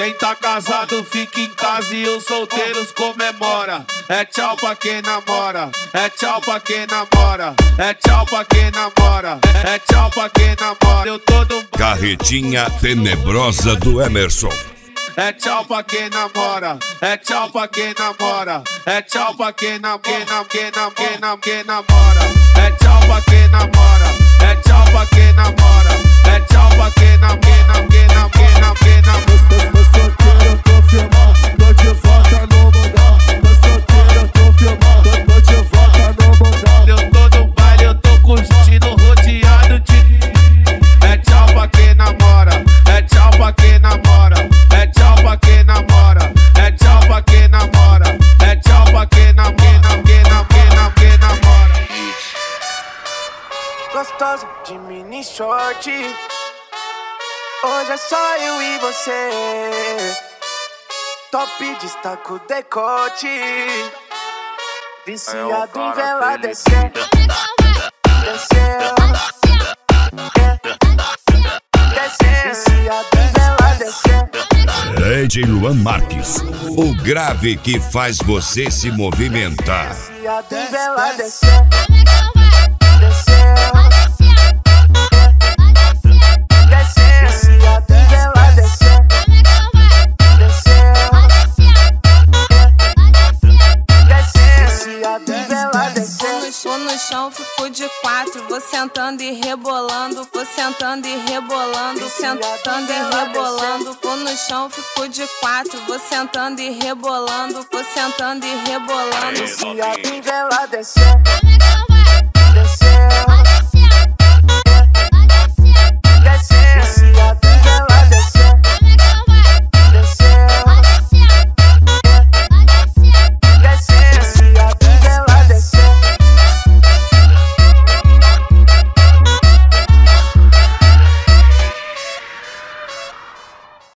Quem tá casado fica em casa e os solteiros comemora. É tchau pra quem namora, é tchau pra quem namora, é tchau pra quem namora, é tchau pra quem namora. Eu tô no Carretinha tenebrosa do Emerson. É tchau pra quem namora, é tchau pra quem namora, é tchau pra quem namora, é tchau pra quem namora, é tchau pra quem namora, é tchau pra quem namora. Tô solteiro, confirmado, tô de volta no mundão. Tô solteiro, confirmado, tô de volta no mundão. Eu tô no baile, eu tô curtindo, rodeado de. É tchau pra quem namora, é tchau pra quem namora, é tchau pra quem namora, é tchau pra quem namora, é tchau pra quem namora. Gostosa de mini short, hoje é só eu e você. Top destaca o decote, viciado em vela descer, desceu, descer, viciado em vela descer. DJ Luan Marques, o grave que faz você se movimentar. Viciado em vela descer, desceu, descer, viciado em vela descer, desceu, descer, viciado em vela descer. Vou no chão, fico de quatro. Vou sentando e rebolando, vou sentando e rebolando, sentando e rebolando. Vou no chão, fico de quatro. Vou sentando e rebolando, vou sentando e rebolando. Viciado em vela descer.